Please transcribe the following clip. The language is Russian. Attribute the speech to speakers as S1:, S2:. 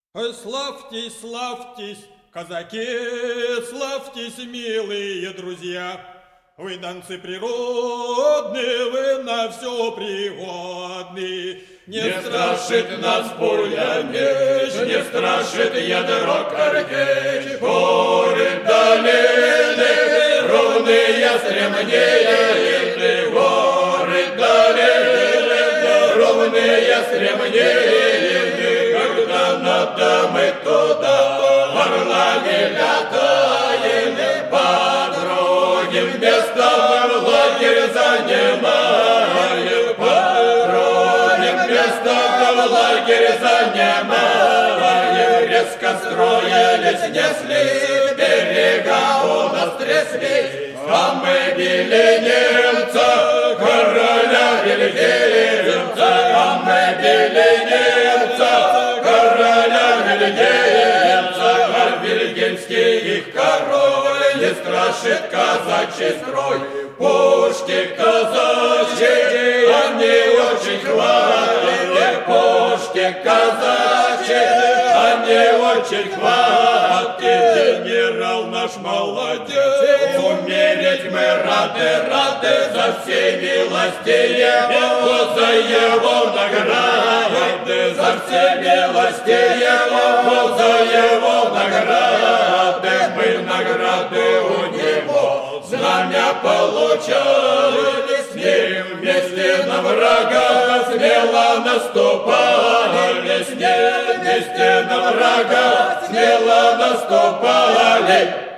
S1: Ой, славьтесь, славьтесь, казаки, славьтесь, милые друзья. Вы танцы природные, вы на все пригодны.
S2: Не страшит нас пуля меч, не страшит ядро картечь. Горы долины, ровные стремнее, горы долины, ровные стремнее. Когда надо мы туда орлами летаем, по другим местам лагерь занимаем, по другим местам лагерь занимаем. Резко строились, несли, берега у нас тряслись, а мы били немца, короля Вильгельмца, а мы били немца, короля Вильгельмца. А вильгельмский их король не страшит казачий строй. Пушки казачьи, они очень хватные, пушки казачьи, они очень хватные. Генерал наш молодец, умереть мы рады, рады за все милости его, за его награды, за все милости его, за его награды. Мы награды у него знамя получали, с ним вместе на врага смело наступали, с ним вместе на врага смело наступали.